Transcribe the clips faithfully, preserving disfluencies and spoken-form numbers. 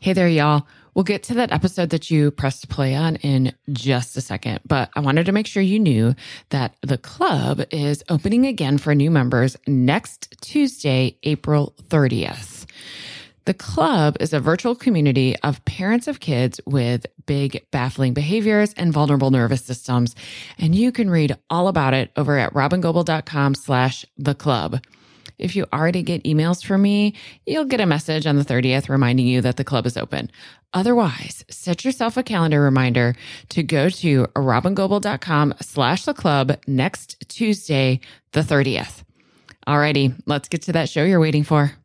Hey there, y'all. We'll get to that episode that you pressed play on in just a second, but I wanted to make sure you knew that the club is opening again for new members next Tuesday, April thirtieth. The club is a virtual community of parents of kids with big, baffling behaviors and vulnerable nervous systems, and you can read all about it over at robingoble.com slash the club. If you already get emails from me, you'll get a message on the thirtieth reminding you that the club is open. Otherwise, set yourself a calendar reminder to go to robingoble.com slash the club next Tuesday, the thirtieth. Alrighty, let's get to that show you're waiting for.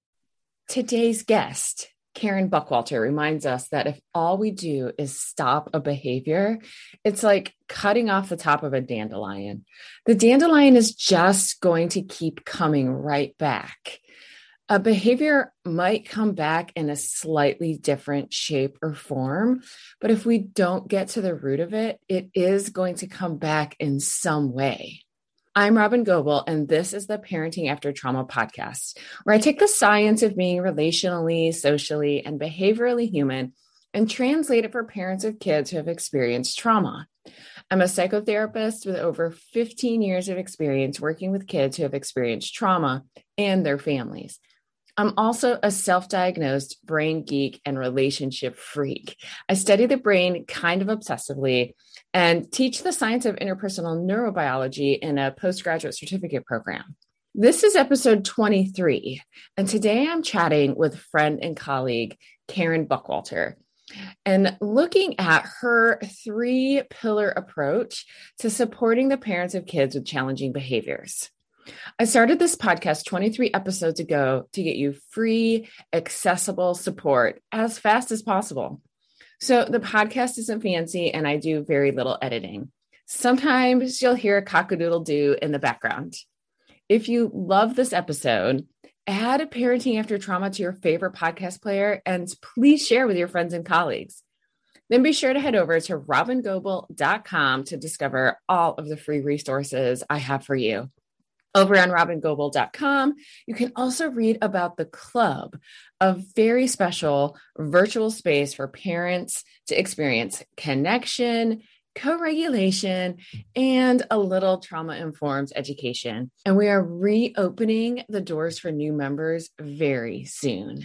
Today's guest, Karen Buckwalter, reminds us that if all we do is stop a behavior, it's like cutting off the top of a dandelion. The dandelion is just going to keep coming right back. A behavior might come back in a slightly different shape or form, but if we don't get to the root of it, it is going to come back in some way. I'm Robin Goble, and this is the Parenting After Trauma podcast, where I take the science of being relationally, socially, and behaviorally human and translate it for parents of kids who have experienced trauma. I'm a psychotherapist with over fifteen years of experience working with kids who have experienced trauma and their families. I'm also a self-diagnosed brain geek and relationship freak. I study the brain kind of obsessively and teach the science of interpersonal neurobiology in a postgraduate certificate program. This is episode twenty-three, and today I'm chatting with friend and colleague, Karen Buckwalter, and looking at her three-pillar approach to supporting the parents of kids with challenging behaviors. I started this podcast twenty-three episodes ago to get you free, accessible support as fast as possible. So the podcast isn't fancy and I do very little editing. Sometimes you'll hear a cock-a-doodle-doo in the background. If you love this episode, add a Parenting After Trauma to your favorite podcast player and please share with your friends and colleagues. Then be sure to head over to robin goble dot com to discover all of the free resources I have for you. Over on robin goble dot com, you can also read about the club, a very special virtual space for parents to experience connection, co-regulation, and a little trauma-informed education. And we are reopening the doors for new members very soon.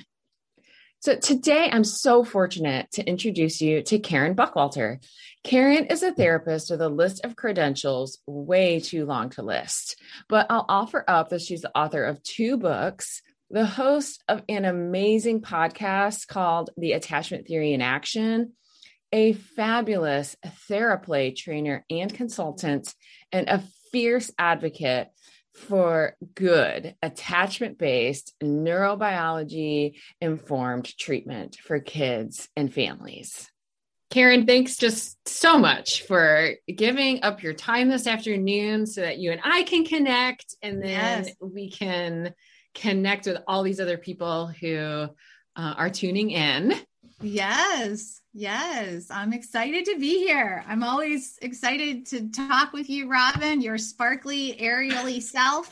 So today, I'm so fortunate to introduce you to Karen Buckwalter. Karen is a therapist with a list of credentials way too long to list, but I'll offer up that she's the author of two books, the host of an amazing podcast called The Attachment Theory in Action, a fabulous TheraPlay trainer and consultant, and a fierce advocate for good attachment-based neurobiology-informed treatment for kids and families. Karen, thanks just so much for giving up your time this afternoon so that you and I can connect, and then yes. we can connect with all these other people who uh, are tuning in. Yes. Yes. I'm excited to be here. I'm always excited to talk with you, Robin, your sparkly, aerially self.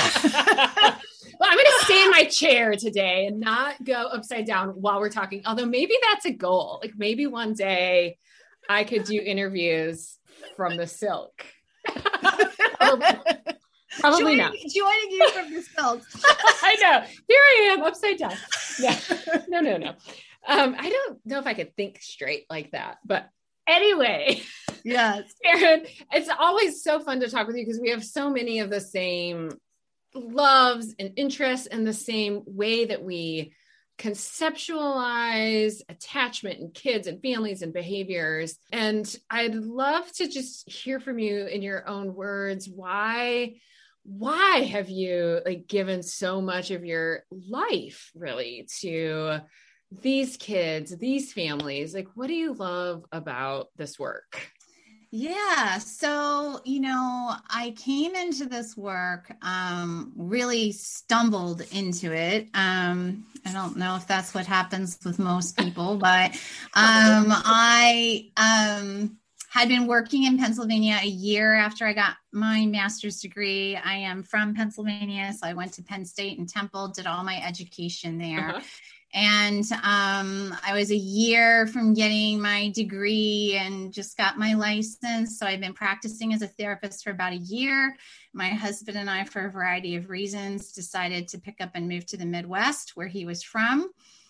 Well, I'm going to stay in my chair today and not go upside down while we're talking. Although maybe that's a goal. Like maybe one day I could do interviews from the silk. Probably, probably joining, not. Joining you from the silk. I know. Here I am upside down. Yeah. No, no, no. Um, I don't know if I could think straight like that, but anyway, yes, Karen, it's always so fun to talk with you because we have so many of the same loves and interests and the same way that we conceptualize attachment in kids and families and behaviors. And I'd love to just hear from you in your own words. Why, why have you like given so much of your life really to these kids, these families? Like, what do you love about this work? Yeah. So, you know, I came into this work, um, really stumbled into it. Um, I don't know if that's what happens with most people, but, um, I, um, had been working in Pennsylvania a year after I got my master's degree. I am from Pennsylvania. So I went to Penn State and Temple, did all my education there. Uh-huh. And um, I was a year from getting my degree and just got my license. So I've been practicing as a therapist for about a year. My husband and I, for a variety of reasons, decided to pick up and move to the Midwest, where he was from.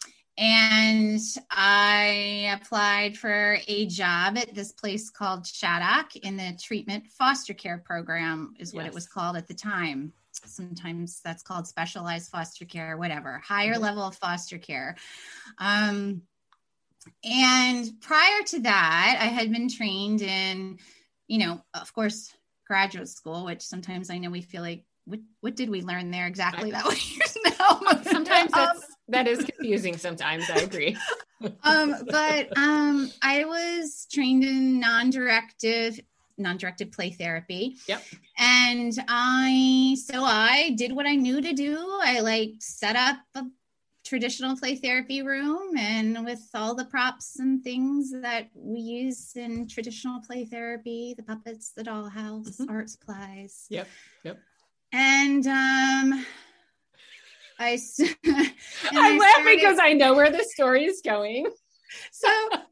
And I applied for a job at this place called Shattuck in the treatment foster care program, is what yes. it was called at the time. Sometimes that's called specialized foster care, whatever, higher mm-hmm. level of foster care. Um, and prior to that, I had been trained in, you know, of course, graduate school, which sometimes I know we feel like, what, what did we learn there exactly? That way know. Sometimes that's, um, that is confusing. Sometimes I agree. um, but um, I was trained in non-directive non-directed play therapy. Yep. And I, so I did what I knew to do. I like set up a traditional play therapy room, and with all the props and things that we use in traditional play therapy, the puppets, the dollhouse, mm-hmm. art supplies. Yep. Yep. And, um, I, and I'm I laughing started, because I know where the story is going. So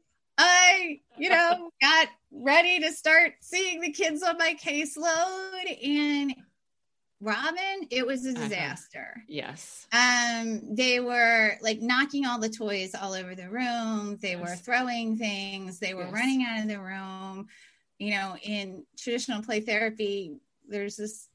I, you know, got ready to start seeing the kids on my caseload, and Robin, it was a disaster. Uh-huh. Yes. Um, they were like knocking all the toys all over the room. They yes. were throwing things. They were yes. running out of the room. You know, in traditional play therapy, there's this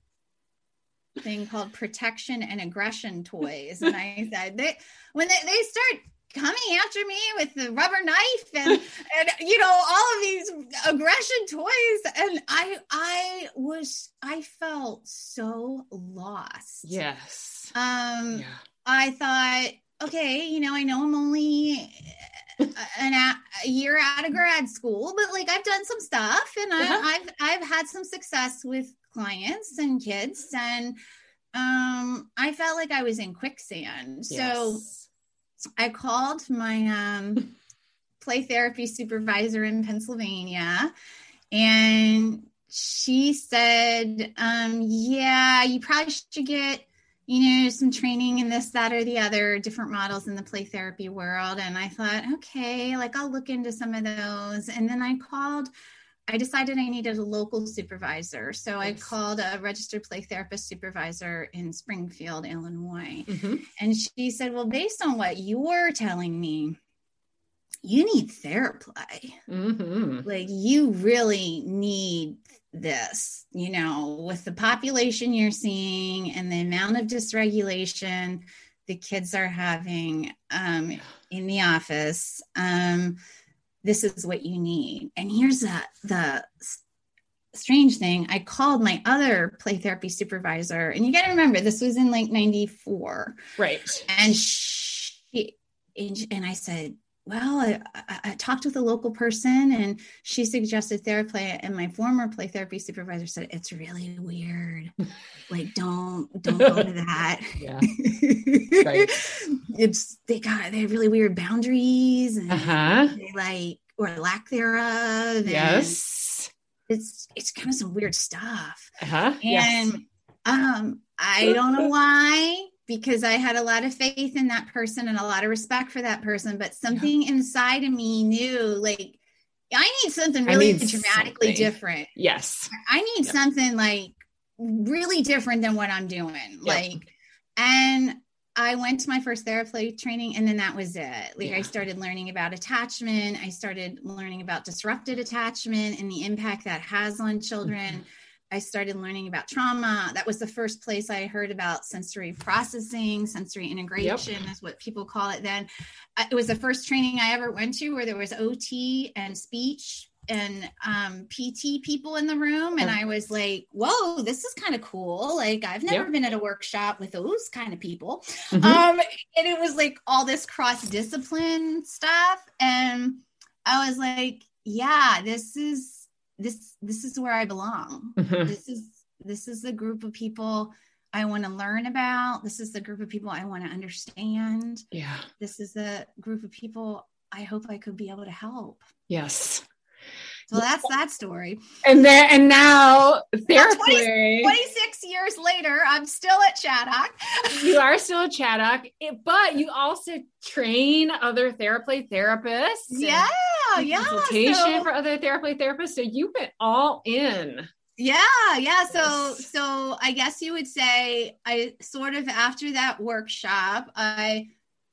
thing called protection and aggression toys. And I said, they, when they, they start coming after me with the rubber knife and, and, you know, all of these aggression toys. And I, I was, I felt so lost. Yes. Um, yeah. I thought, okay, you know, I know I'm only an, a, a year out of grad school, but like I've done some stuff, and I, uh-huh. I've, I've had some success with clients and kids. And, um, I felt like I was in quicksand. Yes. So I called my um, play therapy supervisor in Pennsylvania, and she said, um, yeah, you probably should get, you know, some training in this, that, or the other, different models in the play therapy world. And I thought, okay, like I'll look into some of those. And then I called, I decided I needed a local supervisor. So yes. I called a registered play therapist supervisor in Springfield, Illinois. Mm-hmm. And she said, well, based on what you're telling me, you need TheraPlay. Mm-hmm. Like you really need this, you know, with the population you're seeing and the amount of dysregulation the kids are having um, in the office. Um, This is what you need. And here's the, the strange thing. I called my other play therapy supervisor, and you got to remember, this was in like ninety-four. Right. And she, and I said, well, I, I, I talked with a local person, and she suggested TheraPlay. And my former play therapy supervisor said, it's really weird. Like, don't, don't go to that. Yeah. Right. It's, they got, they have really weird boundaries, and uh-huh. they like, or lack thereof. Yes. It's, it's kind of some weird stuff. Uh-huh. And, yes. um, I don't know why, because I had a lot of faith in that person and a lot of respect for that person, but something yeah. inside of me knew, like, I need something really need dramatically something. different. Yes. I need yep. something like really different than what I'm doing. Yep. Like, and I went to my first TheraPlay training, and then that was it. Like yeah. I started learning about attachment. I started learning about disrupted attachment and the impact that has on children. Mm-hmm. I started learning about trauma. That was the first place I heard about sensory processing, sensory integration yep. is what people call it then. It was the first training I ever went to where there was O T and speech and um, P T people in the room. And I was like, whoa, this is kind of cool. Like I've never yep. been at a workshop with those kind of people. Mm-hmm. Um, and it was like all this cross-discipline stuff. And I was like, yeah, this is, this, this is where I belong. Mm-hmm. This is, this is the group of people I want to learn about. This is the group of people I want to understand. Yeah. This is the group of people I hope I could be able to help. Yes. So that's that story. And then, and now therapy. twenty, twenty-six years later, I'm still at Chaddock. You are still at Chaddock, but you also train other therapy therapists. Yeah, yeah. Consultation so, for other therapy therapists. So you went all in. Yeah, yeah. So, so I guess you would say I sort of after that workshop, I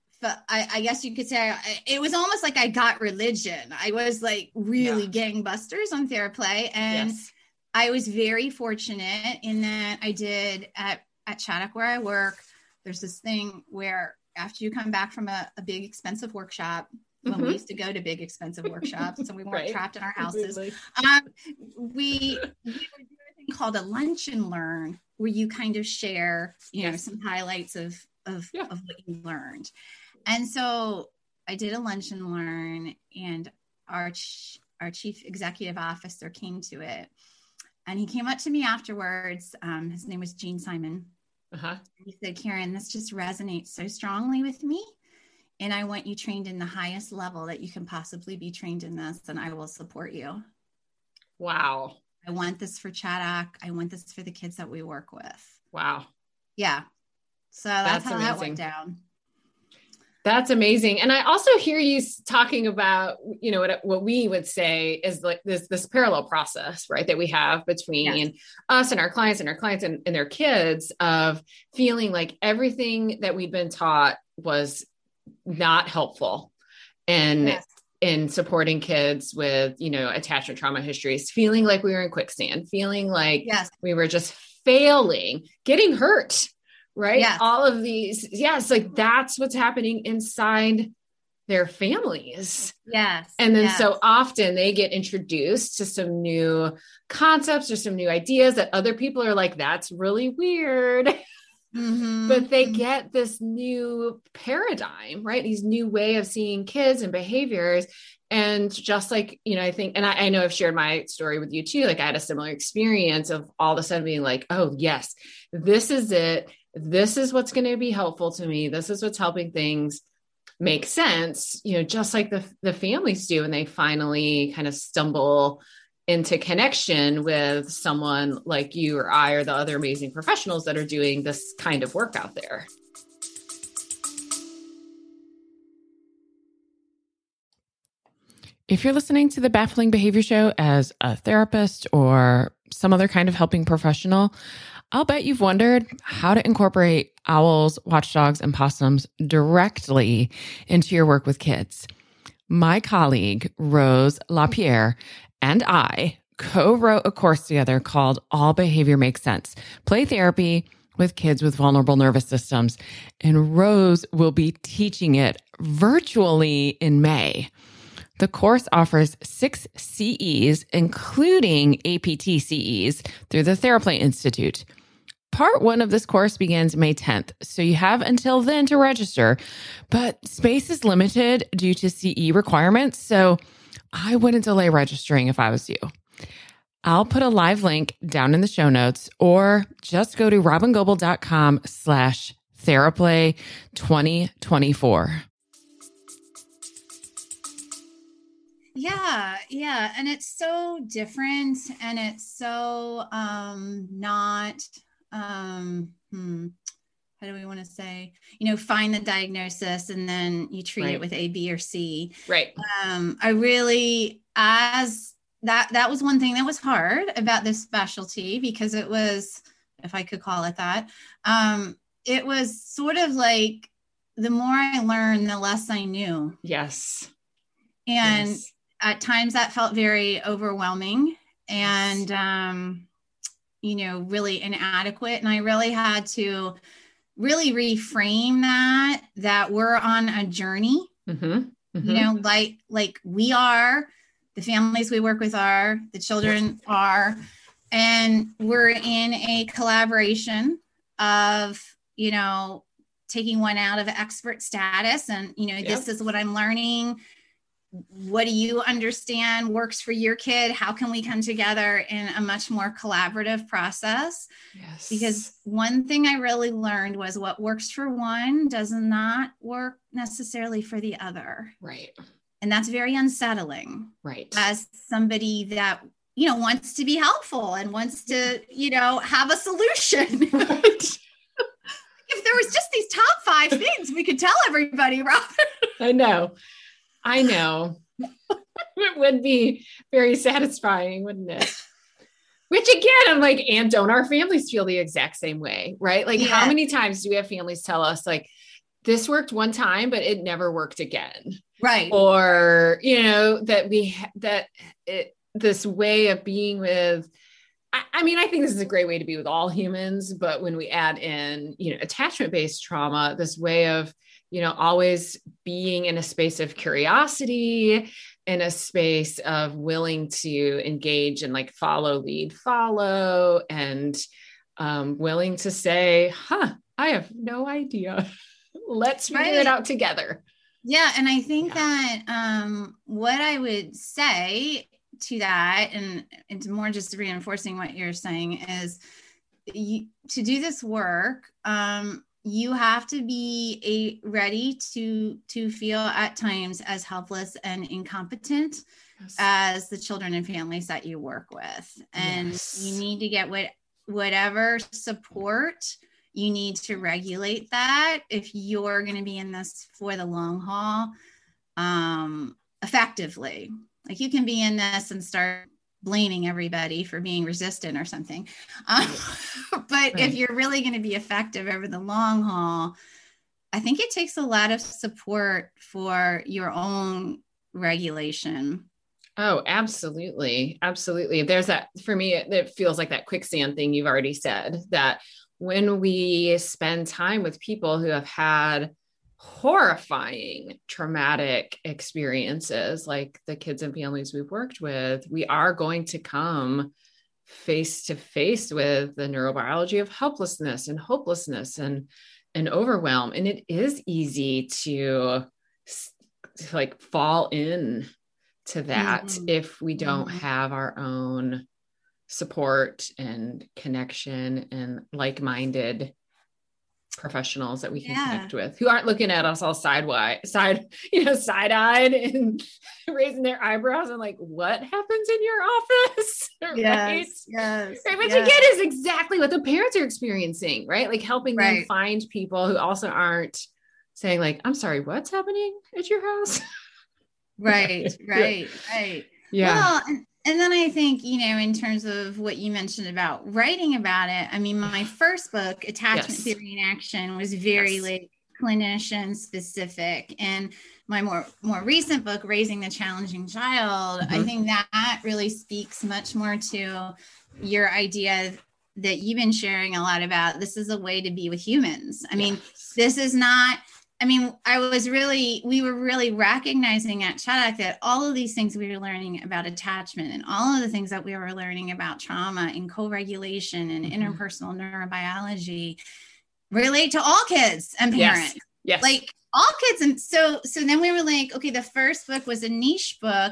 I, I guess you could say I, it was almost like I got religion. I was like really yeah. gangbusters on TheraPlay. And yes. I was very fortunate in that I did at, at Chaddock where I work. There's this thing where after you come back from a, a big expensive workshop, when mm-hmm. we used to go to big expensive workshops, so we weren't right. trapped in our houses, um, we, we would do a thing called a lunch and learn where you kind of share, you yes. know, some highlights of, of, yeah. of what you learned. And so I did a lunch and learn, and our ch- our chief executive officer came to it, and he came up to me afterwards. Um, his name was Gene Simon. Uh-huh. He said, "Karen, this just resonates so strongly with me, and I want you trained in the highest level that you can possibly be trained in this, and I will support you." Wow. I want this for Chaddock. I want this for the kids that we work with. Wow. Yeah. So that's, that's how amazing. That went down. That's amazing. And I also hear you talking about, you know, what, what we would say is like this, this parallel process, right, that we have between yes. us and our clients and our clients and, and their kids of feeling like everything that we'd been taught was not helpful and yes. in supporting kids with, you know, attachment trauma histories, feeling like we were in quicksand, feeling like yes. we were just failing, getting hurt. Right. Yes. All of these. Yes. Like that's what's happening inside their families. Yes. And then yes. so often they get introduced to some new concepts or some new ideas that other people are like, that's really weird. Mm-hmm. But they get this new paradigm, right? These new way of seeing kids and behaviors. And just like, you know, I think, and I, I know I've shared my story with you too. Like I had a similar experience of all of a sudden being like, oh yes, this is it. This is what's going to be helpful to me. This is what's helping things make sense, you know, just like the, the families do. And they finally kind of stumble into connection with someone like you or I, or the other amazing professionals that are doing this kind of work out there. If you're listening to the Baffling Behavior Show as a therapist or some other kind of helping professional, I'll bet you've wondered how to incorporate owls, watchdogs, and possums directly into your work with kids. My colleague, Rose LaPierre, and I co-wrote a course together called All Behavior Makes Sense, Play Therapy with Kids with Vulnerable Nervous Systems. And Rose will be teaching it virtually in May. The course offers six C Es, including A P T C Es, through the TheraPlay Institute. Part one of this course begins May tenth, so you have until then to register, but space is limited due to C E requirements, so I wouldn't delay registering if I was you. I'll put a live link down in the show notes, or just go to robingoble.com slash TheraPlay 2024. Yeah, yeah. And it's so different, and it's so um, not, um, hmm, how do we want to say, you know, find the diagnosis and then you treat right. it with A, B, or C. Right. Um, I really, as that, that was one thing that was hard about this specialty, because it was, if I could call it that, um, it was sort of like the more I learned, the less I knew. Yes. And yes. at times that felt very overwhelming and, um, you know, really inadequate. And I really had to really reframe that, that we're on a journey, mm-hmm. Mm-hmm. you know, like, like we are, the families we work with are, the children are, and we're in a collaboration of, you know, taking one out of expert status and, you know, yep. this is what I'm learning. What do you understand works for your kid? How can we come together in a much more collaborative process? Yes. Because one thing I really learned was what works for one does not work necessarily for the other. Right. And that's very unsettling. Right. As somebody that, you know, wants to be helpful and wants to, you know, have a solution. Right. If there was just these top five things we could tell everybody, Robin. I know. I know. It would be very satisfying, wouldn't it? Which again, I'm like, and don't our families feel the exact same way, right? Like, yeah. How many times do we have families tell us like, this worked one time, but it never worked again. Right. Or, you know, that we, that it, this way of being with, I, I mean, I think this is a great way to be with all humans, but when we add in, you know, attachment-based trauma, this way of, you know, always being in a space of curiosity, in a space of willing to engage and like follow, lead, follow, and um, willing to say, huh, I have no idea. Let's figure right. it out together. Yeah. And I think yeah. that um, what I would say to that, and it's more just reinforcing what you're saying, is you, to do this work, um, you have to be a, ready to to feel at times as helpless and incompetent yes. as the children and families that you work with. And yes. you need to get what whatever support you need to regulate that if you're going to be in this for the long haul um, effectively. Like you can be in this and start blaming everybody for being resistant or something. Um, but right. if you're really going to be effective over the long haul, I think it takes a lot of support for your own regulation. Oh, absolutely. Absolutely. There's that, for me, it, it feels like that quicksand thing you've already said, that when we spend time with people who have had horrifying traumatic experiences, like the kids and families we've worked with, we are going to come face to face with the neurobiology of helplessness and hopelessness and, and overwhelm. And it is easy to, to like fall in to that mm-hmm. if we don't mm-hmm. have our own support and connection and like-minded professionals that we can yeah. connect with, who aren't looking at us all sidewise, side, you know, side-eyed and raising their eyebrows and like, what happens in your office? Right? Yes, yes. Right. Which yes. again is exactly what the parents are experiencing, right? Like helping right. them find people who also aren't saying like, I'm sorry, what's happening at your house? Right, right, right. Yeah. Well, and, and then I think, you know, in terms of what you mentioned about writing about it, I mean, my first book, Attachment yes. Theory in Action, was very yes. like clinician specific. And my more, more recent book, Raising the Challenging Child, mm-hmm. I think that really speaks much more to your idea that you've been sharing a lot about. This is a way to be with humans. I mean, yes. this is not, I mean, I was really, we were really recognizing at Chaddock that all of these things we were learning about attachment and all of the things that we were learning about trauma and co-regulation and mm-hmm. interpersonal neurobiology relate to all kids and parents. Yes. yes. Like all kids. And so, so then we were like, okay, the first book was a niche book.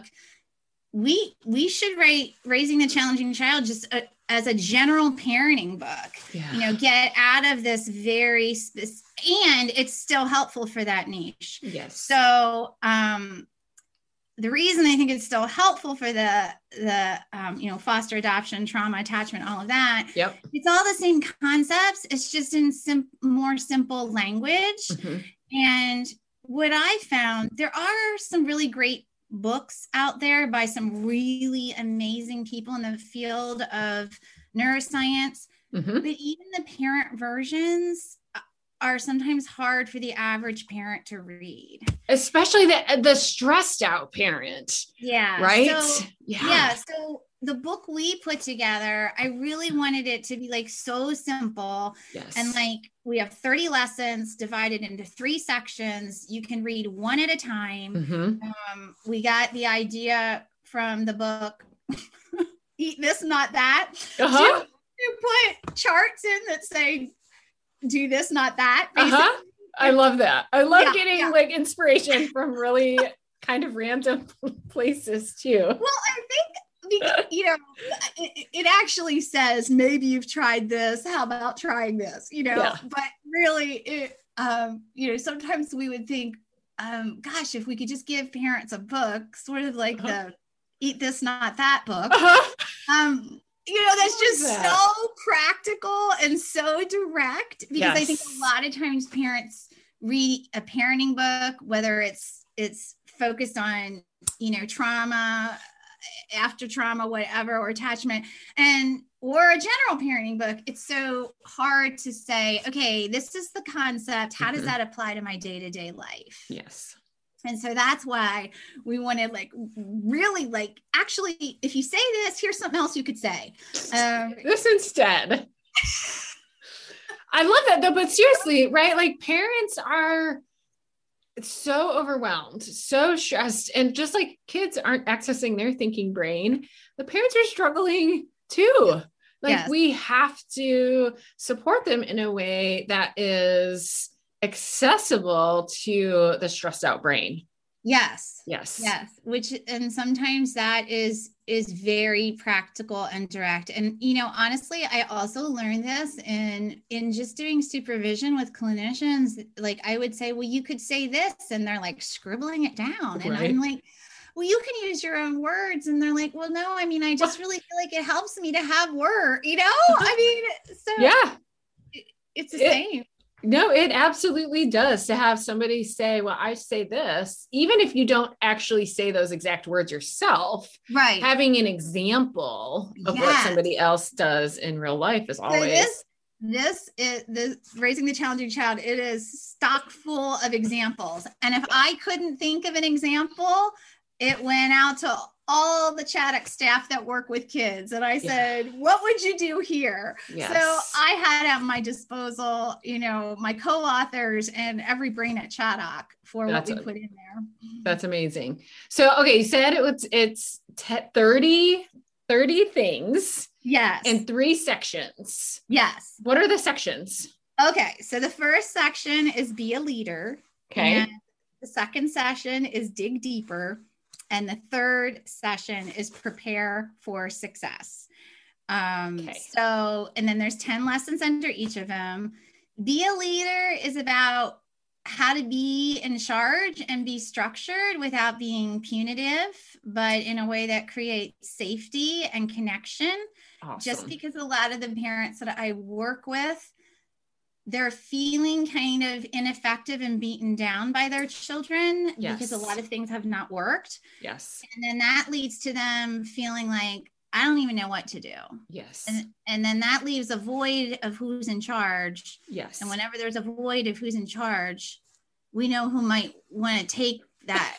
We, we should write Raising the Challenging Child just a, as a general parenting book, yeah. you know, get out of this very specific, and it's still helpful for that niche. Yes. So um, the reason I think it's still helpful for the, the um, you know, foster adoption, trauma, attachment, all of that, yep. it's all the same concepts. It's just in sim- more simple language. Mm-hmm. And what I found, there are some really great books out there by some really amazing people in the field of neuroscience, mm-hmm. but even the parent versions are sometimes hard for the average parent to read, especially the the stressed out parent. Yeah. Right. So, yeah. yeah. So the book we put together, I really wanted it to be like so simple. Yes. And like we have thirty lessons divided into three sections. You can read one at a time. Mm-hmm. Um, we got the idea from the book, Eat This, Not That. Uh-huh. To, to put charts in that say, do this, not that. Uh-huh. I love that. I love yeah, getting yeah. like inspiration from really kind of random places too. Well, I think, you know, it, it actually says, maybe you've tried this. How about trying this? You know, yeah. but really it, um, you know, sometimes we would think um, gosh, if we could just give parents a book, sort of like uh-huh. the Eat This, Not That book. Uh-huh. Um, you know, that's just that. so practical and so direct, because yes. I think a lot of times parents read a parenting book, whether it's it's focused on, you know, trauma, after trauma, whatever, or attachment, and or a general parenting book. It's so hard to say, okay, this is the concept. How mm-hmm. does that apply to my day-to-day life? Yes. And so that's why we wanted, like, really, like, actually, if you say this, here's something else you could say. Um, this instead. I love that though, but seriously, right? Like, parents are so overwhelmed, so stressed, and just like kids aren't accessing their thinking brain, the parents are struggling too. Like yes. we have to support them in a way that is accessible to the stressed out brain. Yes. Yes. Yes. Which, and sometimes that is, is very practical and direct. And, you know, honestly, I also learned this in, in just doing supervision with clinicians. Like, I would say, well, you could say this, and they're like scribbling it down. And right. I'm like, well, you can use your own words. And they're like, well, no, I mean, I just really feel like it helps me to have word, you know, I mean, so yeah, it, it's the it, same. No, it absolutely does, to have somebody say, well, I say this, even if you don't actually say those exact words yourself, right? Having an example of yes. what somebody else does in real life is always. So this, this is this Raising the Challenging Child. It is stock full of examples. And if I couldn't think of an example, it went out to all the Chaddock staff that work with kids. And I said, yeah. what would you do here? Yes. So I had at my disposal, you know, my co-authors and every brain at Chaddock for that's what we a, put in there. That's amazing. So, okay. You said it was, it's thirty, thirty things. Yes. And three sections. Yes. What are the sections? Okay. So the first section is Be a Leader. Okay. And the second session is Dig Deeper. And the third session is Prepare for Success. Um, okay. So, and then there's ten lessons under each of them. Be a Leader is about how to be in charge and be structured without being punitive, but in a way that creates safety and connection. Awesome. Just because a lot of the parents that I work with, they're feeling kind of ineffective and beaten down by their children yes. because a lot of things have not worked. Yes. And then that leads to them feeling like, I don't even know what to do. Yes. And, and then that leaves a void of who's in charge. Yes. And whenever there's a void of who's in charge, we know who might want to take that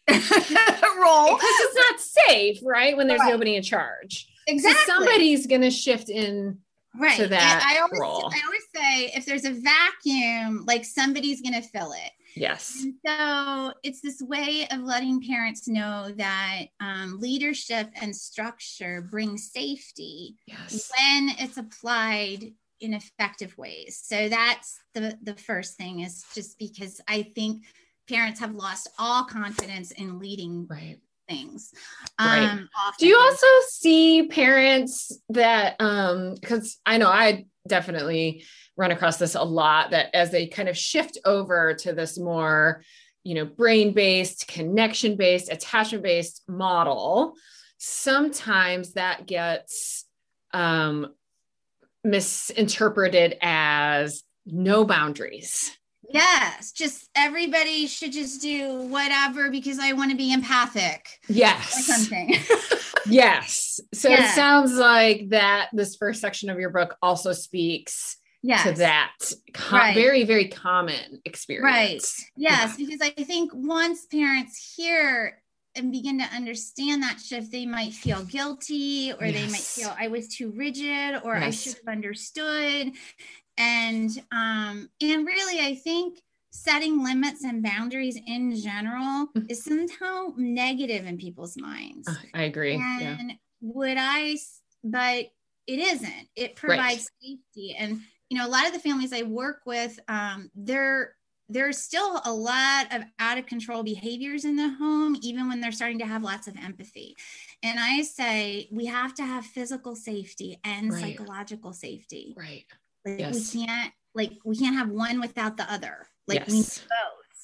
role. Because it's not safe, right? When there's right. nobody in charge. Exactly. So somebody's going to shift in. Right. To that I always, role. I always say, if there's a vacuum, like, somebody's going to fill it. Yes. And so it's this way of letting parents know that um, leadership and structure bring safety yes. when it's applied in effective ways. So that's the, the first thing, is just because I think parents have lost all confidence in leading right. things. Right. Um, Do you also see parents that, um, because I know I definitely run across this a lot, that as they kind of shift over to this more, you know, brain-based, connection-based, attachment-based model, sometimes that gets um, misinterpreted as no boundaries. Yes, just everybody should just do whatever because I want to be empathic. Yes. Or something. Yes. So yes. It sounds like that this first section of your book also speaks yes. to that com- right. very, very common experience. Right. Yes, yeah. because I think once parents hear and begin to understand that shift, they might feel guilty, or yes. they might feel I was too rigid, or yes. I should have understood. And, um, and really, I think setting limits and boundaries in general is somehow negative in people's minds. I agree. And yeah. would I, but it isn't, it provides right. safety. And, you know, a lot of the families I work with, um, they're, there's still a lot of out of control behaviors in the home, even when they're starting to have lots of empathy. And I say, we have to have physical safety and right. psychological safety. Right. Like yes. we can't, like we can't have one without the other. Like yes. we need both.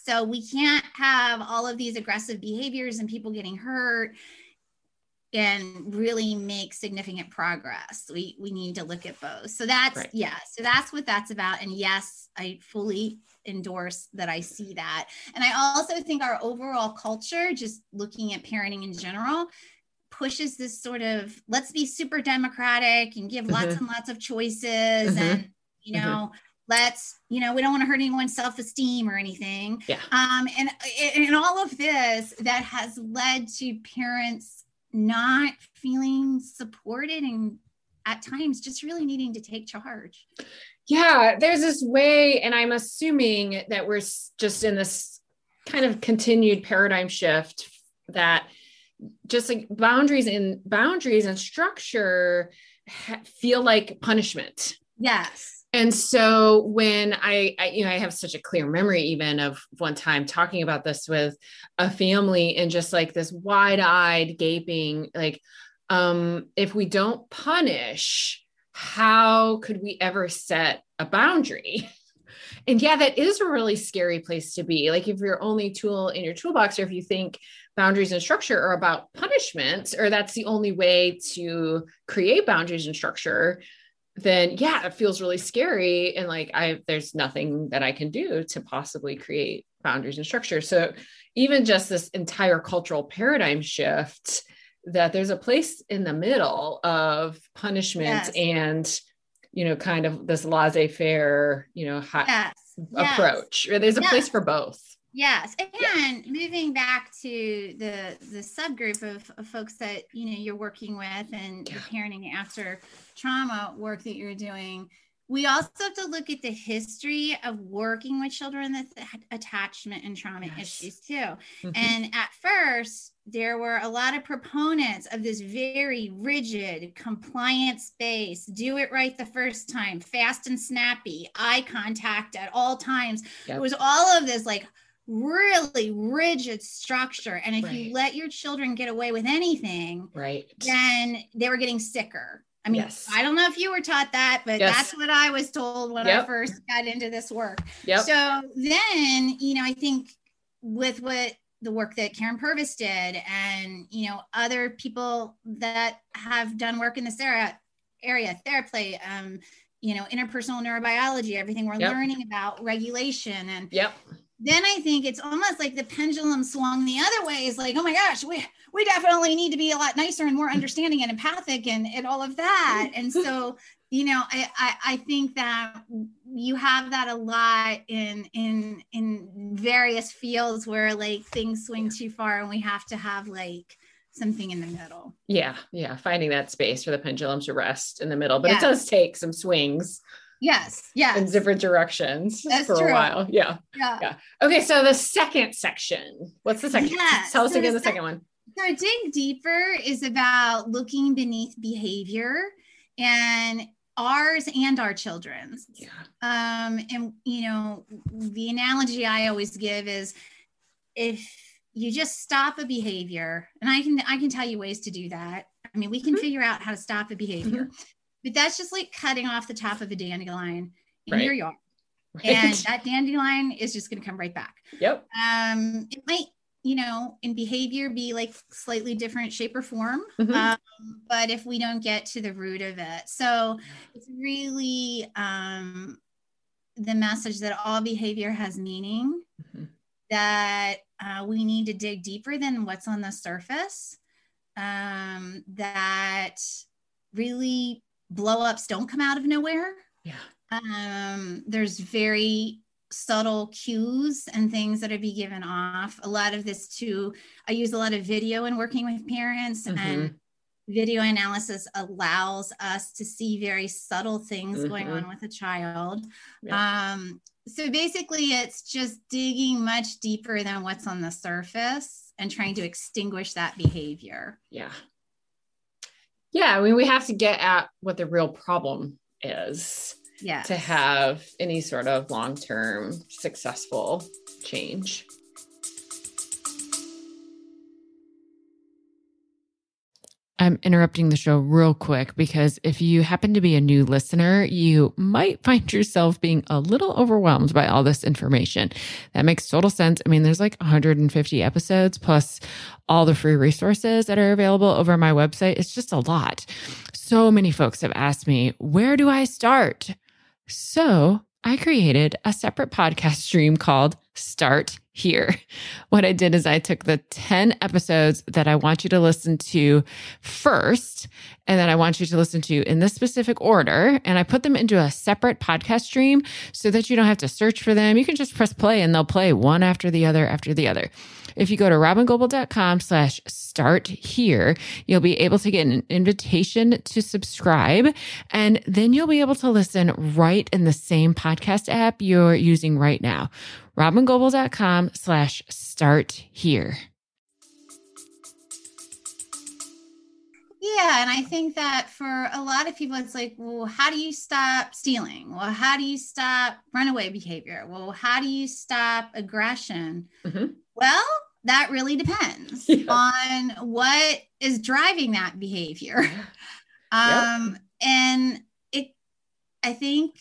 So we can't have all of these aggressive behaviors and people getting hurt and really make significant progress. We we need to look at both. So that's, right. yeah, so that's what that's about. And yes, I fully endorse that I see that. And I also think our overall culture, just looking at parenting in general, pushes this sort of, let's be super democratic and give lots mm-hmm. and lots of choices. Mm-hmm. And, you know, mm-hmm. let's, you know, we don't want to hurt anyone's self-esteem or anything. Yeah. Um, and, and all of this that has led to parents not feeling supported and at times just really needing to take charge. Yeah, there's this way, and I'm assuming that we're just in this kind of continued paradigm shift that just like boundaries and boundaries and structure ha- feel like punishment. Yes. And so when I, I, you know, I have such a clear memory even of one time talking about this with a family and just like this wide-eyed gaping, like, um, if we don't punish, how could we ever set a boundary? And yeah, that is a really scary place to be. Like if your only tool in your toolbox, or if you think boundaries and structure are about punishment, or that's the only way to create boundaries and structure, then yeah, it feels really scary. And like, I, there's nothing that I can do to possibly create boundaries and structure. So even just this entire cultural paradigm shift, that there's a place in the middle of punishment yes. and, you know, kind of this laissez-faire, you know, high yes. approach. Yes. There's a yes. place for both. Yes. And yeah. moving back to the the subgroup of, of folks that, you know, you're working with and yeah. the parenting after trauma work that you're doing, we also have to look at the history of working with children with attachment and trauma yes. issues too. Mm-hmm. And at first, there were a lot of proponents of this very rigid, compliance-based, do it right the first time, fast and snappy, eye contact at all times. Yep. It was all of this like really rigid structure. And if right. you let your children get away with anything, right. then they were getting sicker. I mean, yes. I don't know if you were taught that, but yes. that's what I was told when yep. I first got into this work. Yep. So then, you know, I think with what the work that Karen Purvis did and, you know, other people that have done work in this area, area, TheraPlay, um, you know, interpersonal neurobiology, everything we're yep. learning about regulation. And yep. then I think it's almost like the pendulum swung the other way. Is like, oh my gosh, we, we definitely need to be a lot nicer and more understanding and empathic and, and all of that. And so, you know, I, I, I think that you have that a lot in, in, in various fields where like things swing too far and we have to have like something in the middle. Yeah. Yeah. Finding that space for the pendulum to rest in the middle, but yeah. it does take some swings. Yes. Yes. In different directions That's for true. a while. Yeah. Yeah. Yeah. Okay. So the second section, what's the second? Yeah. Tell us so again the, the second one. So Dig Deeper is about looking beneath behavior and ours and our children's. Yeah. Um, and you know, the analogy I always give is if you just stop a behavior, and I can I can tell you ways to do that. I mean, we can mm-hmm. figure out how to stop a behavior. Mm-hmm. But that's just like cutting off the top of a dandelion in right. your yard. Right. And that dandelion is just going to come right back. Yep. Um, it might, you know, in behavior be like slightly different shape or form. Mm-hmm. Um, but if we don't get to the root of it. So it's really um, the message that all behavior has meaning, mm-hmm. that uh, we need to dig deeper than what's on the surface, um, that really blow ups don't come out of nowhere. Yeah. Um, there's very subtle cues and things that are be given off. A lot of this too, I use a lot of video in working with parents, mm-hmm. and video analysis allows us to see very subtle things mm-hmm. going on with a child. Yeah. Um, so basically it's just digging much deeper than what's on the surface and trying to extinguish that behavior. Yeah. Yeah, I mean, we have to get at what the real problem is yes. to have any sort of long-term successful change. I I'm interrupting the show real quick because if you happen to be a new listener, you might find yourself being a little overwhelmed by all this information. That makes total sense. I mean, there's like one hundred fifty episodes plus all the free resources that are available over my website. It's just a lot. So many folks have asked me, where do I start? So I created a separate podcast stream called Start Here. What I did is I took the ten episodes that I want you to listen to first, and that I want you to listen to in this specific order, and I put them into a separate podcast stream so that you don't have to search for them. You can just press play and they'll play one after the other after the other. If you go to robingoble.com slash start here, you'll be able to get an invitation to subscribe, and then you'll be able to listen right in the same podcast app you're using right now. robingoble.com slash start here. Yeah. And I think that for a lot of people, it's like, well, how do you stop stealing? Well, how do you stop runaway behavior? Well, how do you stop aggression? Mm-hmm. Well, that really depends yeah. on what is driving that behavior. um, yep. And it, I think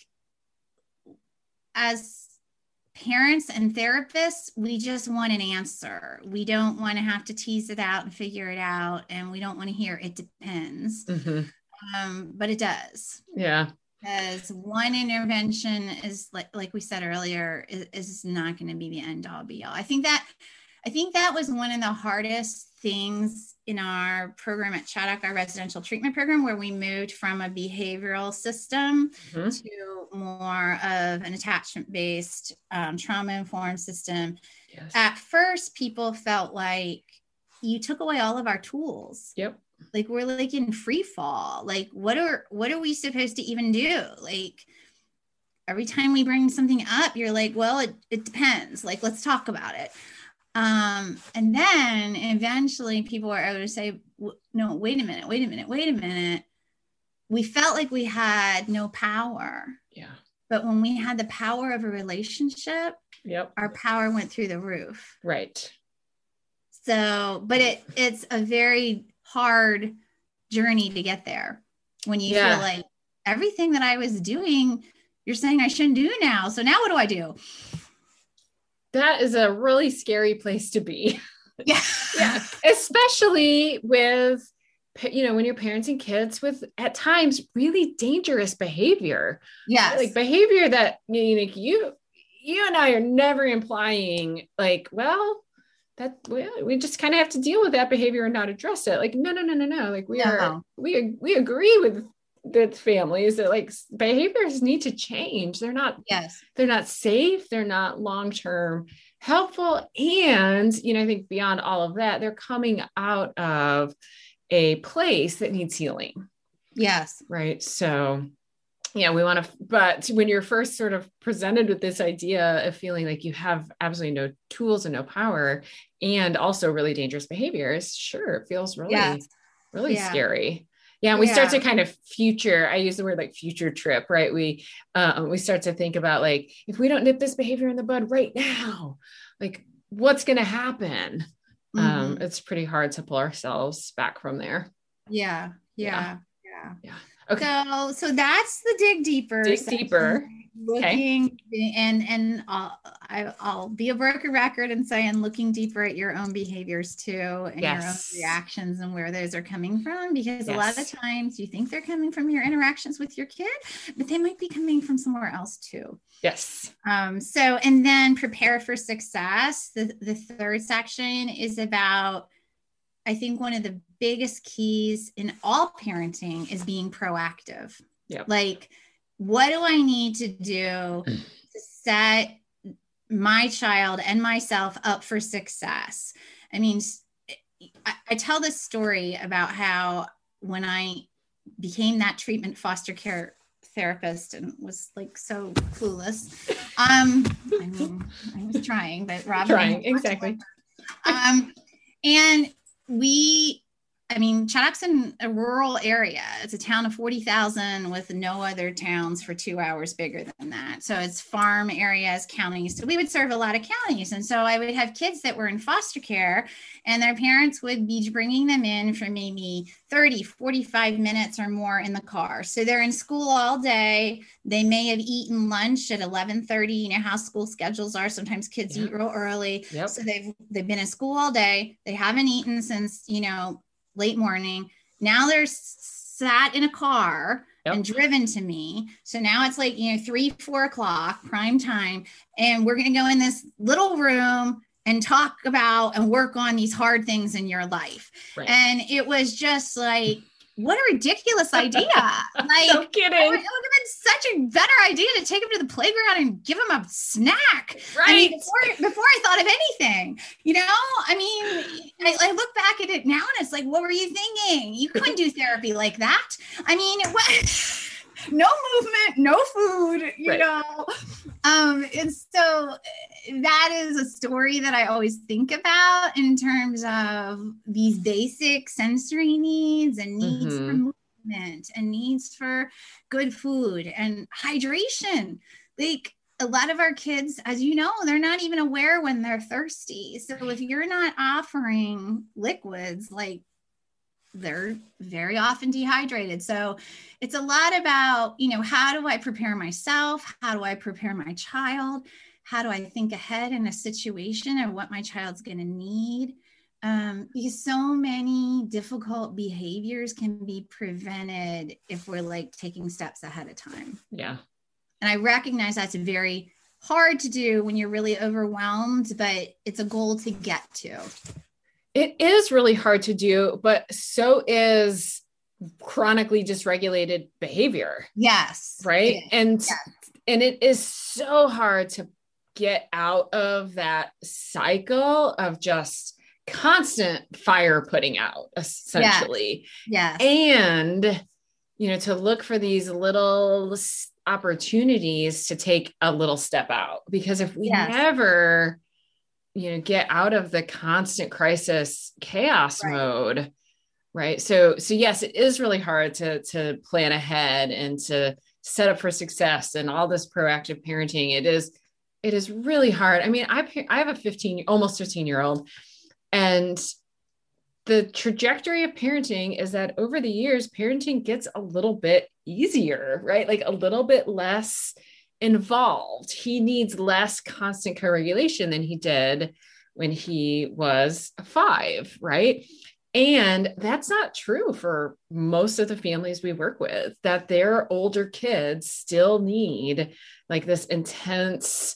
as parents and therapists, we just want an answer. We don't want to have to tease it out and figure it out. And we don't want to hear it depends. Mm-hmm. Um, but it does. Yeah. Because one intervention is like, like we said earlier, is, is not going to be the end all be all. I think that, I think that was one of the hardest things in our program at Chaddock, our residential treatment program, where we moved from a behavioral system mm-hmm. to more of an attachment-based, um, trauma-informed system. Yes. At first, people felt like you took away all of our tools. Yep. Like we're like in free fall. Like what are what are we supposed to even do? Like every time we bring something up, you're like, well, it, it depends. Like, let's talk about it. Um, and then eventually people were able to say, no, wait a minute, wait a minute, wait a minute. We felt like we had no power. Yeah. But when we had the power of a relationship, yep, our power went through the roof. Right. So, but it it's a very hard journey to get there when you yeah. feel like everything that I was doing, you're saying I shouldn't do now. So now what do I do? That is a really scary place to be. Yeah. Yeah. Especially with, you know, when you're parenting kids with at times really dangerous behavior. Yes. Like behavior that, you know, you, you and I are never implying like, well, that we, we just kind of have to deal with that behavior and not address it. Like, no, no, no, no, no. Like we no. are, we, we agree with the families that like behaviors need to change. They're not, yes, they're not safe. They're not long-term helpful. And, you know, I think beyond all of that, they're coming out of a place that needs healing. Yes. Right. So yeah, we want to, but when you're first sort of presented with this idea of feeling like you have absolutely no tools and no power and also really dangerous behaviors, sure, it feels really, yes. really yeah. scary. Yeah. And we yeah. start to kind of future, I use the word like future trip, right? We, um, we start to think about like, if we don't nip this behavior in the bud right now, like what's going to happen? Mm-hmm. Um, it's pretty hard to pull ourselves back from there. Yeah. Yeah. Yeah. Yeah. Okay. So, so that's the dig deeper. Dig deeper. Looking okay. and, and I'll, I, I'll be a broken record and say, and looking deeper at your own behaviors too, and yes. your own reactions and where those are coming from, because yes. a lot of times you think they're coming from your interactions with your kid, but they might be coming from somewhere else too. Yes. Um, so, and then prepare for success. The, the third section is about, I think one of the biggest keys in all parenting is being proactive. Yeah. Like, what do I need to do to set my child and myself up for success? I mean, I, I tell this story about how when I became that treatment foster care therapist and was like so clueless. Um, I mean, I was trying, but Robin. Trying, exactly. Um, and we I mean, Chaddock's in a rural area. It's a town of forty thousand with no other towns for two hours bigger than that. So it's farm areas, counties. So we would serve a lot of counties. And so I would have kids that were in foster care, and their parents would be bringing them in for maybe thirty, forty-five minutes or more in the car. So they're in school all day. They may have eaten lunch at eleven thirty. You know how school schedules are. Sometimes kids yep. eat real early. Yep. So they've, they've been in school all day. They haven't eaten since, you know, late morning. Now they're sat in a car yep. and driven to me. So now it's like, you know, three, four o'clock prime time. And we're going to go in this little room and talk about and work on these hard things in your life. Right. And it was just like, what a ridiculous idea. Like, no kidding. It would have been such a better idea to take him to the playground and give him a snack. Right. I mean, before, before I thought of anything, you know, I mean, I, I look back at it now and it's like, what were you thinking? You couldn't do therapy like that. I mean, it was no movement, no food, you right. know? Um, and so that is a story that I always think about in terms of these basic sensory needs and needs mm-hmm. for movement and needs for good food and hydration. Like a lot of our kids, as you know, they're not even aware when they're thirsty. So if you're not offering liquids, like they're very often dehydrated. So it's a lot about, you know, how do I prepare myself? How do I prepare my child? How do I think ahead in a situation of what my child's going to need? Um, because so many difficult behaviors can be prevented if we're like taking steps ahead of time. Yeah. And I recognize that's very hard to do when you're really overwhelmed, but it's a goal to get to. It is really hard to do, but so is chronically dysregulated behavior. Yes. Right. Yes. And, yes. and it is so hard to get out of that cycle of just constant fire putting out, essentially. Yes. Yes. And, you know, to look for these little opportunities to take a little step out, because if we yes. never, you know, get out of the constant crisis chaos right. mode, right? So, so yes, it is really hard to, to plan ahead and to set up for success and all this proactive parenting. It is, it is really hard. I mean, I, I have a fifteen, almost fifteen year old, and the trajectory of parenting is that over the years, parenting gets a little bit easier, right? Like a little bit less involved. He needs less constant co-regulation than he did when he was five, right? And that's not true for most of the families we work with, that their older kids still need like this intense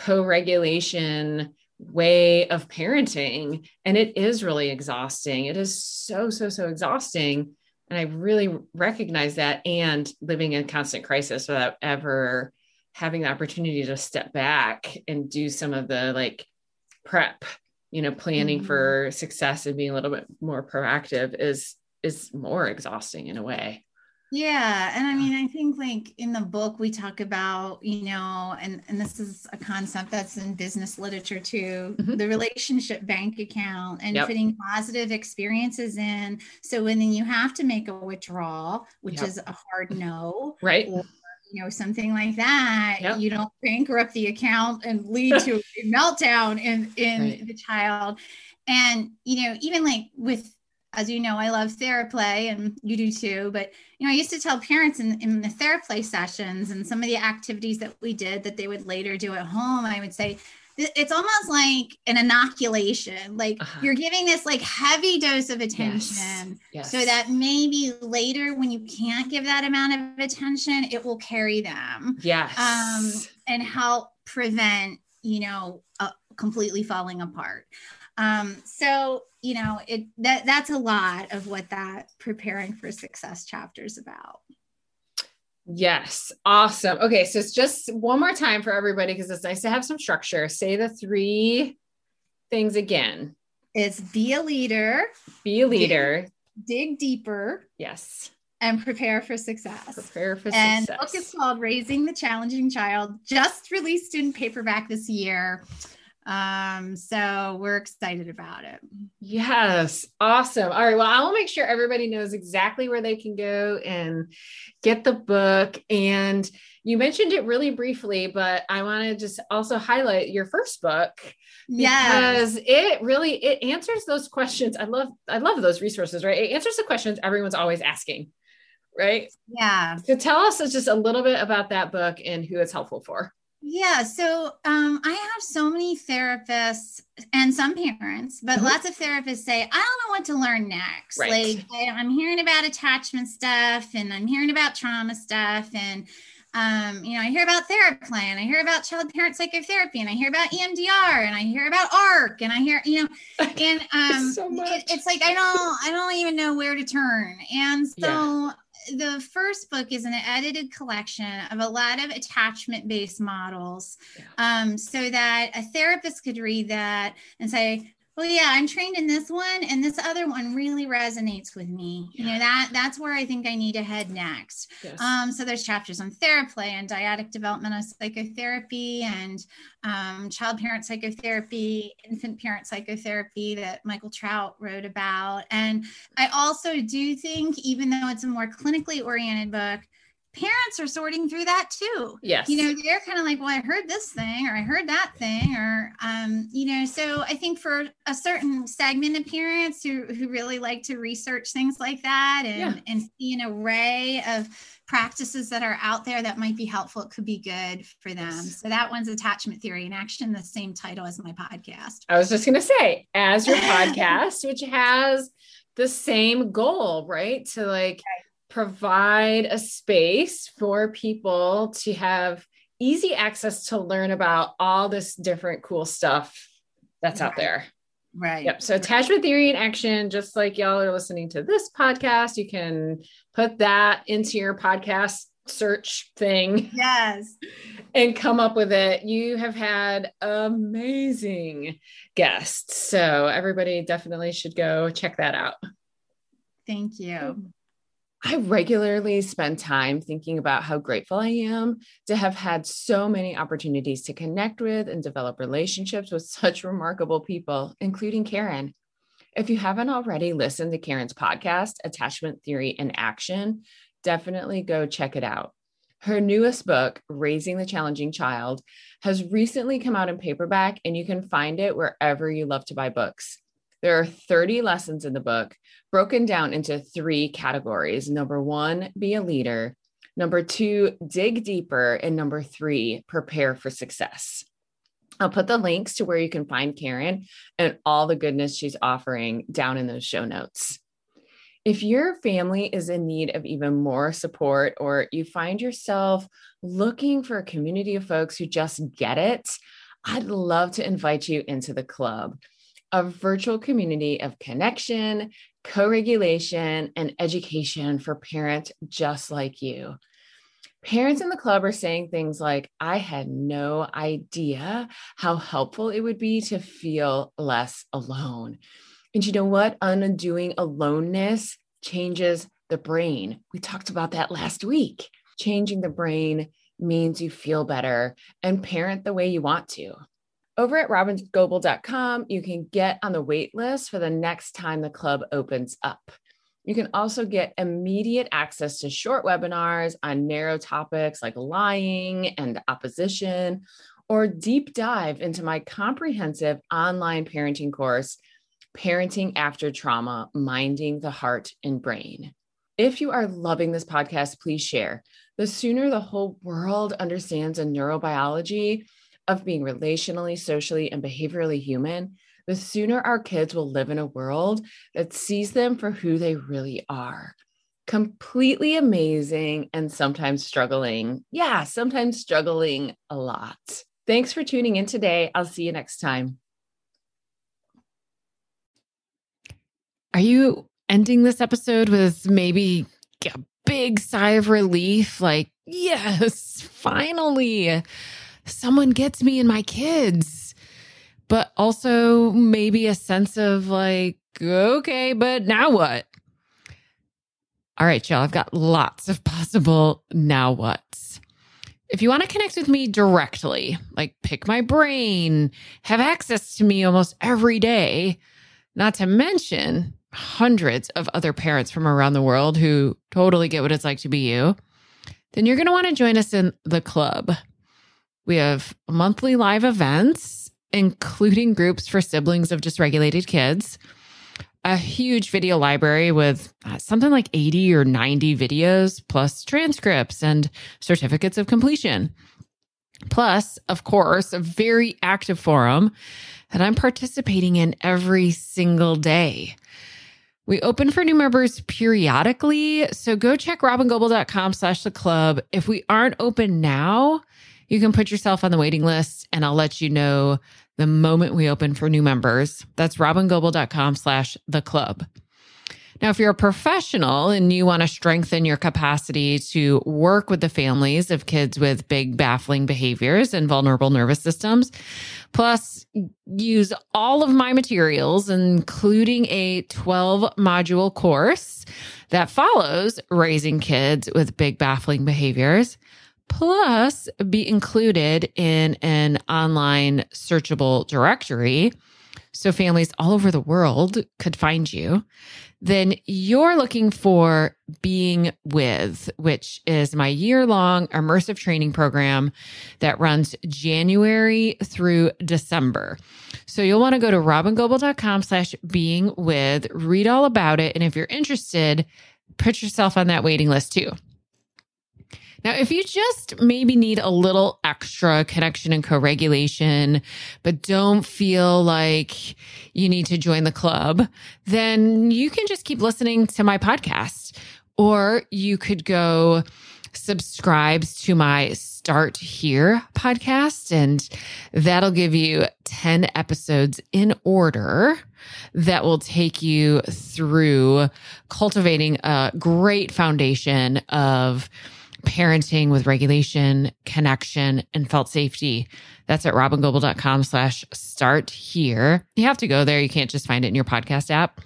co-regulation way of parenting. And it is really exhausting. It is so, so, so exhausting. And I really recognize that, and living in constant crisis without ever having the opportunity to step back and do some of the like prep, you know, planning mm-hmm. for success and being a little bit more proactive is, is more exhausting in a way. Yeah. And I mean, I think like in the book, we talk about, you know, and, and this is a concept that's in business literature too, mm-hmm. the relationship bank account and yep. putting positive experiences in. So when then you have to make a withdrawal, which yep. is a hard no, right? Or, you know, something like that, yep. you don't bankrupt the account and lead to a meltdown in, in right. the child. And, you know, even like with, as you know, I love TheraPlay and you do too, but, you know, I used to tell parents in, in the TheraPlay sessions and some of the activities that we did that they would later do at home, I would say, it's almost like an inoculation. Like uh-huh. you're giving this like heavy dose of attention yes. Yes. so that maybe later when you can't give that amount of attention, it will carry them. Yes. Um, and help prevent, you know, uh, completely falling apart. Um, so, you know, it, that that's a lot of what that preparing for success chapter is about. Yes. Awesome. Okay. So it's just one more time for everybody, because it's nice to have some structure. Say the three things again. It's be a leader, be a leader, dig, dig deeper. Yes. And prepare for success. Prepare for and success. And the book is called Raising the Challenging Child, just released in paperback this year. Um, so we're excited about it. Yes. Awesome. All right. Well, I will make sure everybody knows exactly where they can go and get the book. And you mentioned it really briefly, but I want to just also highlight your first book because yes. it really, it answers those questions. I love, I love those resources, right? It answers the questions everyone's always asking, right? Yeah. So tell us just a little bit about that book and who it's helpful for. Yeah. So um, I have so many therapists and some parents, but mm-hmm. lots of therapists say, I don't know what to learn next. Right. Like I, I'm hearing about attachment stuff and I'm hearing about trauma stuff. And, um, you know, I hear about TheraPlan, I hear about child parent psychotherapy, and I hear about E M D R, and I hear about ARC, and I hear, you know, and um, so much. It, it's like, I don't, I don't even know where to turn. And so yeah. The first book is an edited collection of a lot of attachment-based models, yeah. um, so that a therapist could read that and say, well, yeah, I'm trained in this one, and this other one really resonates with me. Yeah. You know, that that's where I think I need to head next. Yes. Um, so there's chapters on TheraPlay and dyadic developmental psychotherapy and um, child parent psychotherapy, infant parent psychotherapy that Michael Trout wrote about. And I also do think, even though it's a more clinically oriented book, parents are sorting through that too. Yes. You know, they're kind of like, well, I heard this thing, or I heard that thing, or, um, you know, so I think for a certain segment of parents who, who really like to research things like that and, yeah. and see an array of practices that are out there that might be helpful, it could be good for them. So that one's Attachment Theory in Action, the same title as my podcast. I was just going to say, as your podcast, which has the same goal, right? To like, okay. provide a space for people to have easy access to learn about all this different cool stuff that's right. out there. Right. Yep. So Attachment Theory in Action, just like y'all are listening to this podcast, you can put that into your podcast search thing. Yes. And come up with it. You have had amazing guests. So everybody definitely should go check that out. Thank you. I regularly spend time thinking about how grateful I am to have had so many opportunities to connect with and develop relationships with such remarkable people, including Karen. If you haven't already listened to Karen's podcast, Attachment Theory in Action, definitely go check it out. Her newest book, Raising the Challenging Child, has recently come out in paperback, and you can find it wherever you love to buy books. There are thirty lessons in the book, broken down into three categories. Number one, be a leader. Number two, dig deeper. And number three, prepare for success. I'll put the links to where you can find Karen and all the goodness she's offering down in those show notes. If your family is in need of even more support, or you find yourself looking for a community of folks who just get it, I'd love to invite you into the club. A virtual community of connection, co-regulation, and education for parents just like you. Parents in the club are saying things like, I had no idea how helpful it would be to feel less alone. And you know what? Undoing aloneness changes the brain. We talked about that last week. Changing the brain means you feel better and parent the way you want to. Over at robin goebel dot com, you can get on the wait list for the next time the club opens up. You can also get immediate access to short webinars on narrow topics like lying and opposition, or deep dive into my comprehensive online parenting course, Parenting After Trauma, Minding the Heart and Brain. If you are loving this podcast, please share. The sooner the whole world understands the neurobiology of being relationally, socially, and behaviorally human, the sooner our kids will live in a world that sees them for who they really are. Completely amazing and sometimes struggling. Yeah, sometimes struggling a lot. Thanks for tuning in today. I'll see you next time. Are you ending this episode with maybe a big sigh of relief? Like, yes, finally, someone gets me and my kids. But also maybe a sense of like, okay, but now what? All right, y'all, I've got lots of possible now whats. If you want to connect with me directly, like pick my brain, have access to me almost every day, not to mention hundreds of other parents from around the world who totally get what it's like to be you, then you're going to want to join us in the club. We have monthly live events, including groups for siblings of dysregulated kids, a huge video library with something like eighty or ninety videos, plus transcripts and certificates of completion. Plus, of course, a very active forum that I'm participating in every single day. We open for new members periodically, so go check robingoble.com slash the club. If we aren't open now, you can put yourself on the waiting list and I'll let you know the moment we open for new members. That's robingoble.com slash the club. Now, if you're a professional and you want to strengthen your capacity to work with the families of kids with big, baffling behaviors and vulnerable nervous systems, plus use all of my materials, including a twelve module course that follows raising kids with big, baffling behaviors, plus be included in an online searchable directory so families all over the world could find you, then you're looking for Being With, which is my year-long immersive training program that runs January through December. So you'll want to go to robingoble.com slash being with, read all about it. And if you're interested, put yourself on that waiting list too. Now, if you just maybe need a little extra connection and co-regulation, but don't feel like you need to join the club, then you can just keep listening to my podcast. Or you could go subscribe to my Start Here podcast, and that'll give you ten episodes in order that will take you through cultivating a great foundation of parenting with regulation, connection, and felt safety. That's at robingoble.com slash start here. You have to go there. You can't just find it in your podcast app.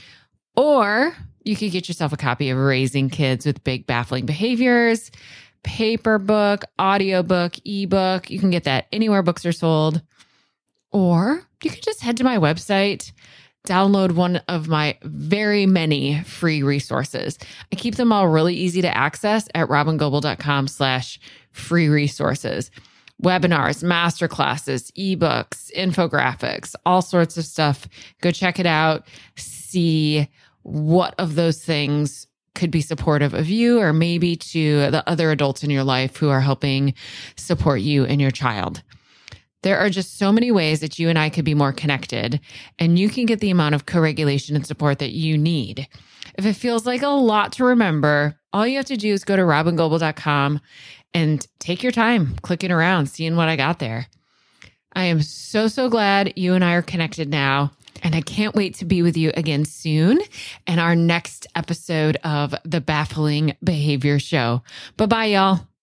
Or you could get yourself a copy of Raising Kids with Big Baffling Behaviors, paper book, audiobook, ebook. You can get that anywhere books are sold. Or you can just head to my website, download one of my very many free resources. I keep them all really easy to access at robingoble.com slash free resources. Webinars, masterclasses, ebooks, infographics, all sorts of stuff. Go check it out. See what of those things could be supportive of you or maybe to the other adults in your life who are helping support you and your child. There are just so many ways that you and I could be more connected, and you can get the amount of co-regulation and support that you need. If it feels like a lot to remember, all you have to do is go to robingoble dot com and take your time clicking around, seeing what I got there. I am so, so glad you and I are connected now, and I can't wait to be with you again soon in our next episode of the Baffling Behavior Show. Bye-bye, y'all.